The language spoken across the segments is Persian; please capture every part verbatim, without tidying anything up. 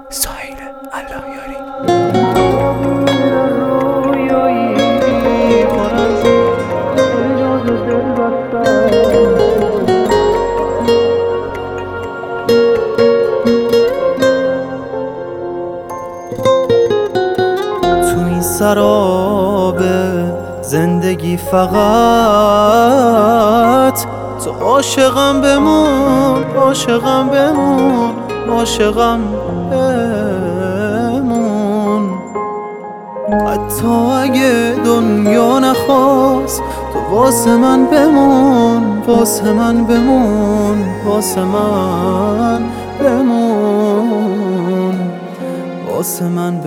ساحل الله یاری. تو این سراب زندگی فقط تو عاشقم بمون، عاشقم بمون، عاشقم بمون. حتی اگه دنیا نخواست تو واسه من بمون، واسه من بمون، واسه من بمون، واسه من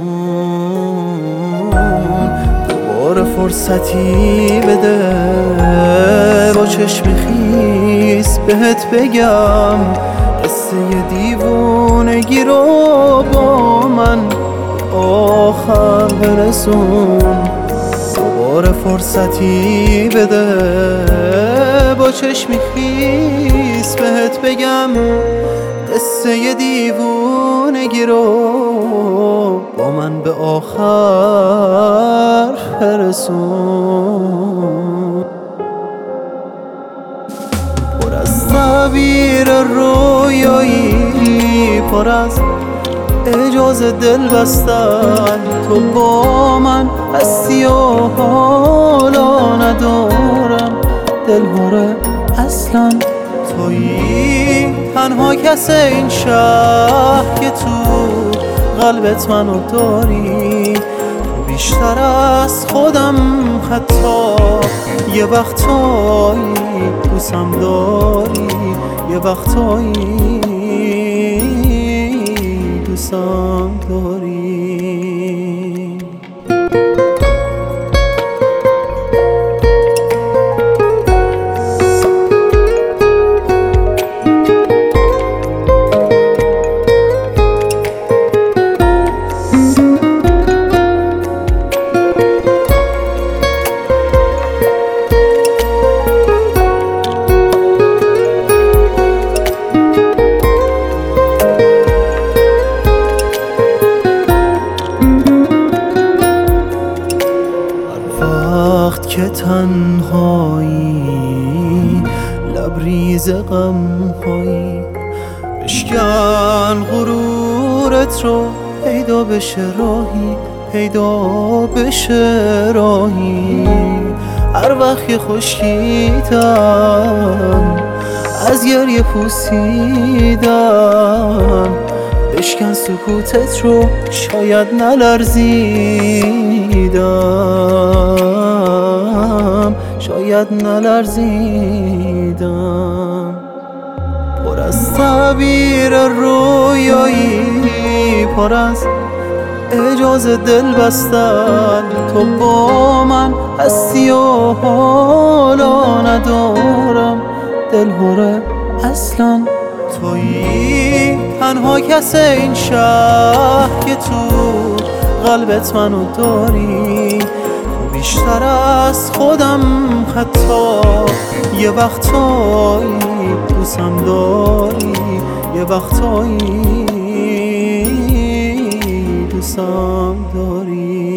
بمون. دوباره فرصتی بده با چشم خیس بهت بگم قصه دیوونگی رو با من آخر برسون. دوباره فرصتی بده با چشم خیس بهت بگم قصه دیوونگی رو با من به آخر برسون. پر از تعبیر رویایی، پر از اجازه دل بستن، تو با من هستی و حالا ندارم دل هره اصلا. تویی تنها کس این شهر که تو قلبت منو داری، بیشتر از خودم حتی یه وقتایی دوستم داری، یه وقتایی دوستم داری. وقت که تنهایی لبریز غم هایی، بشکن غرورت رو پیدا بشه راهی، پیدا بشه راهی. هر وقت که خشکیدم از گریه پوسیدم، بشکن سکوتت رو شاید نلرزیدم، شاید نلرزیدم. پر از تعبیر رویایی، پر از اجازه دل بستن، تو با من هستی و حالا ندارم دل هره اصلا. تویی تنها کس این شهر که تو قلبت منو داری، بیشتر از خودم حتی یه وقتایی دوستم داری، یه وقتایی دوستم داری.